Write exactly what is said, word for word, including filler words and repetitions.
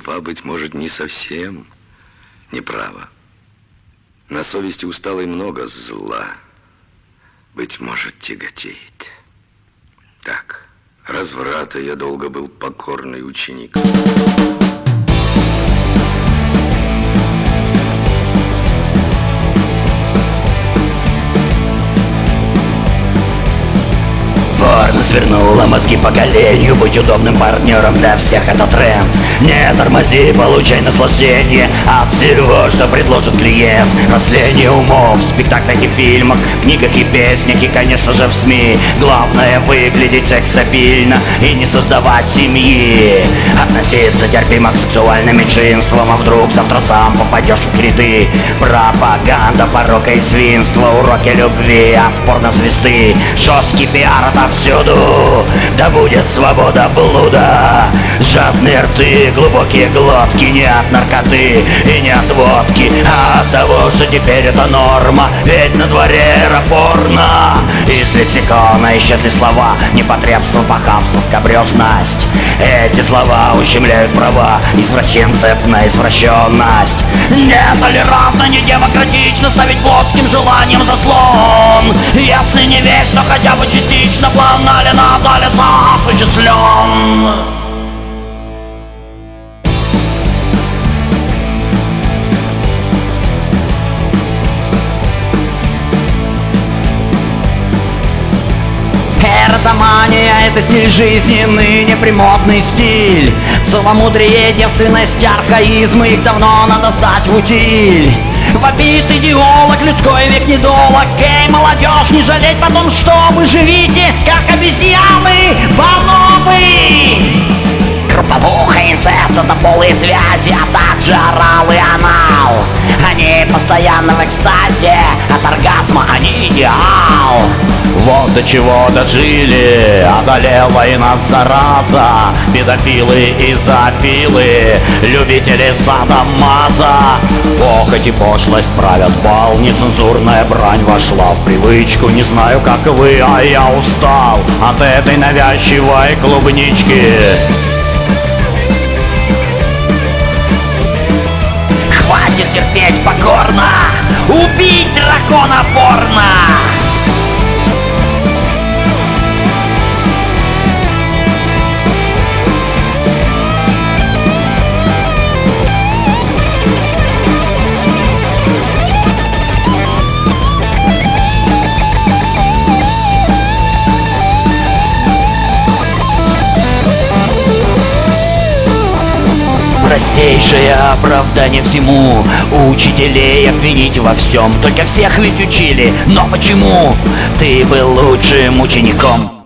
молва, быть может, не совсем неправа. На совести усталой много зла, быть может, тяготеет. Так, разврата я долго был покорный ученик. Порно свернула мозги поколению. Быть удобным партнером для всех — это тренд. Не тормози, получай наслаждение от всего, что предложит клиент. Растление умов в спектаклях и фильмах, книгах и песнях, и, конечно же, в СМИ. Главное — выглядеть сексапильно и не создавать семьи. Относиться терпимо к сексуальным меньшинствам, а вдруг завтра сам попадешь в гряды. Пропаганда порока и свинства, уроки любви от порносвисты. Жесткий пиар отовсюду, да будет свобода блуда. Жадные рты, глубокие глотки, не от наркоты и не от водки, а от того, что теперь это норма, ведь на дворе эра порно. Из лексикона исчезли слова непотребство, похабство, скабрёзность. Эти слова ущемляют права извращенцев на извращенность. Нетолерантно, не демократично ставить плотским желанием заслон. Если не весь, то хотя бы частично план Алина Далиса осуществлен. Эротомания — это стиль жизни, ныне примодный стиль. Целомудрие, девственность, архаизмы, их давно надо сдать в утиль. Вопит идеолог, людской век недолог. Эй, молодежь, не жалеть потом, что вы живите, как обезьяны, бонобы. Групповуха, инцест — это полые связи, а также орал и анал. Они постоянно в экстазе, от оргазма они идеал. Вот до чего дожили, одолела и нас зараза. Педофилы и зоофилы, любители садомаза. Похоть и пошлость правят бал, нецензурная брань вошла в привычку. Не знаю, как вы, а я устал от этой навязчивой клубнички. Хватит терпеть покорно, убить дракона порно. Простейшее оправдание всему, учителей обвинить во всем. Только всех ведь учили, но почему? Ты был лучшим учеником.